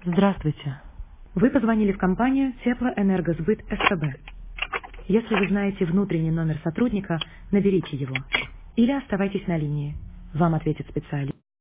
Здравствуйте. Вы позвонили в компанию Теплоэнергосбыт СПБ. Если вы знаете внутренний номер сотрудника, наберите его. Или оставайтесь на линии. Вам ответит специалист.